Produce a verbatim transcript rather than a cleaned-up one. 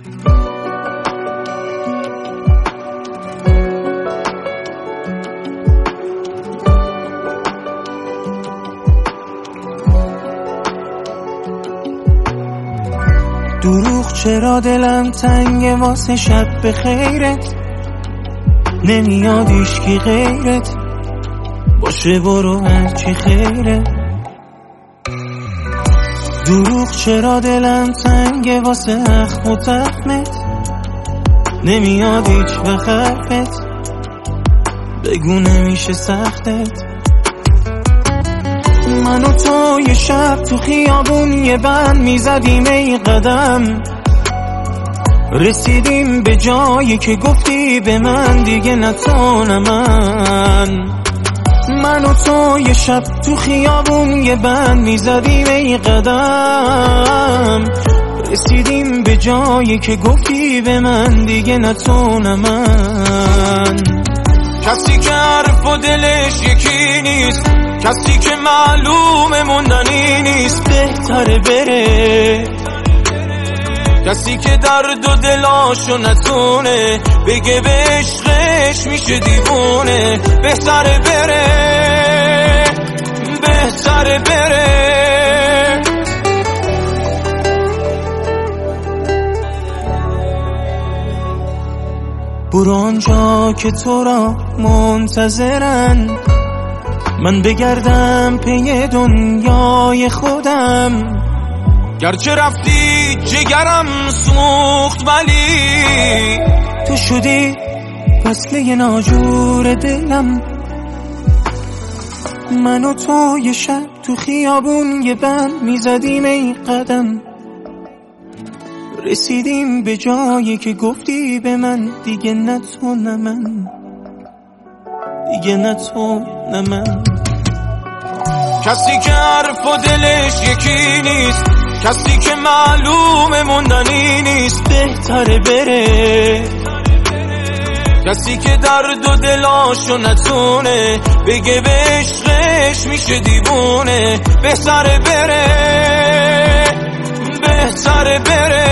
دروغ چرا دلم تنگه واسه شب به خیرت، نمیاد ایشکی غیرت باشه برو هرچی خیره. دروغ چرا دلم تنگه واسه اخم و تخمت، نمیاد هیچ وقت حرفت بگو نمیشه سختت. من و تو یه شب تو خیابون یه بند میزدیم ای قدم، رسیدیم به جایی که گفتی به من دیگه نتونم. من من و تو یه شب تو خیابون یه بند میزدیم ای قدم، رسیدیم به جایی که گفتی به من دیگه نتونم. من کسی که حرف و دلش یکی نیست، کسی که معلوم موندنی نیست بهتره بره، کسی که درد و دلاشو نتونه بگه به عشقش میشه دیوونه. بهتره بره بهتره بره. برو آنجا که تو را منتظرن، من بگردم پی دنیای خودم. گرچه رفتی جگرم سوخت ولی تو شدی وصله ناجور دلم. من و تو یه شب تو خیابون یه بند میزدیم ای قدم، رسیدیم به جایی که گفتی به من دیگه نتونم. من دیگه نتونم. من کسی که حرف و دلش یکی نیست، کسی که معلوم موندنی نیست بهتره بره، کسی که درد و دلاشو نتونه بگه به عشقش میشه دیوونه. بهتره بره بهتره بره.